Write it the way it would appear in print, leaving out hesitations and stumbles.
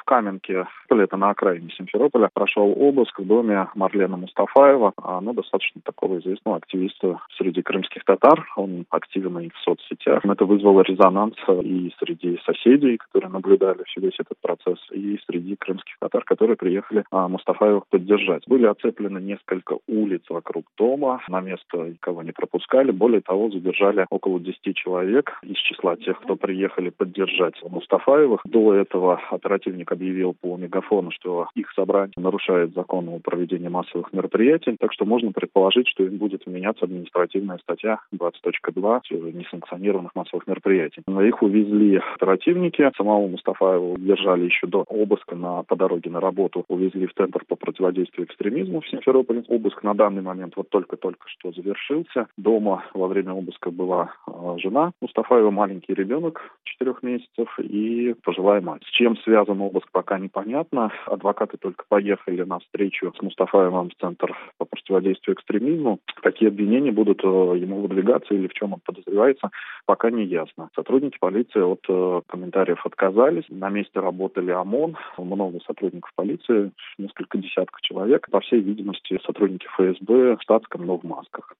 Каменке, это на окраине Симферополя, прошел обыск в доме Марлены Мустафаева, достаточно такого известного активиста среди крымских татар. Он активен и в соцсетях. Это вызвало резонанс и среди соседей, которые наблюдали весь этот процесс, и среди крымских татар, которые приехали Мустафаева поддержать. Были оцеплены несколько улиц вокруг дома, на место никого не пропускали. Более того, задержали около 10 человек из числа тех, кто приехали поддержать Мустафаевых. До этого оперативник объявил по мегафону, что их собрание нарушает закон о проведении массовых мероприятий, так что можно предположить, что им будет меняться административная статья 20.2 несанкционированных массовых мероприятий. Их увезли оперативники, самого Мустафаева держали еще до обыска по дороге на работу, увезли в Центр по противодействию экстремизму в Симферополе. Обыск на данный момент только-только что завершился. Дома во время обыска была жена Мустафаева, маленький ребенок 4 месяцев и пожилая мать. С чем связан обыск, пока непонятно. Адвокаты только поехали на встречу с Мустафаевым в Центр по противодействию экстремизму. Какие обвинения будут ему выдвигаться или в чем он подозревается, пока не ясно. Сотрудники полиции от комментариев отказались. На месте работали ОМОН, много сотрудников полиции, несколько десятков человек. По всей видимости, сотрудники ФСБ в штатском, но в масках.